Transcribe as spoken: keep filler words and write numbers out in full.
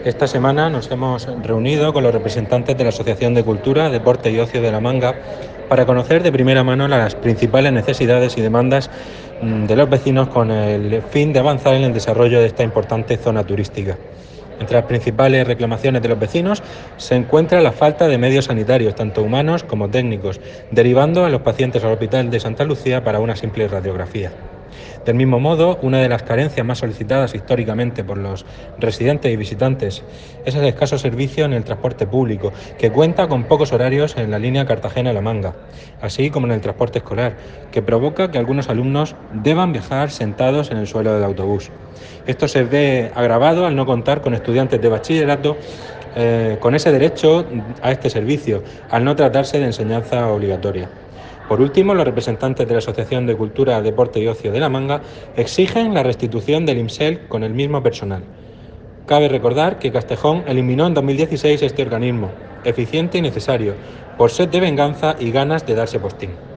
Esta semana nos hemos reunido con los representantes de la Asociación de Cultura, Deporte y Ocio de La Manga para conocer de primera mano las principales necesidades y demandas de los vecinos con el fin de avanzar en el desarrollo de esta importante zona turística. Entre las principales reclamaciones de los vecinos se encuentra la falta de medios sanitarios, tanto humanos como técnicos, derivando a los pacientes al Hospital de Santa Lucía para una simple radiografía. Del mismo modo, una de las carencias más solicitadas históricamente por los residentes y visitantes es el escaso servicio en el transporte público, que cuenta con pocos horarios en la línea Cartagena-La Manga, así como en el transporte escolar, que provoca que algunos alumnos deban viajar sentados en el suelo del autobús. Esto se ve agravado al no contar con estudiantes de bachillerato eh, con ese derecho a este servicio, al no tratarse de enseñanza obligatoria. Por último, los representantes de la Asociación de Cultura, Deporte y Ocio de La Manga exigen la restitución del IMSEL con el mismo personal. Cabe recordar que Castejón eliminó en dos mil dieciséis este organismo, eficiente y necesario, por sed de venganza y ganas de darse postín.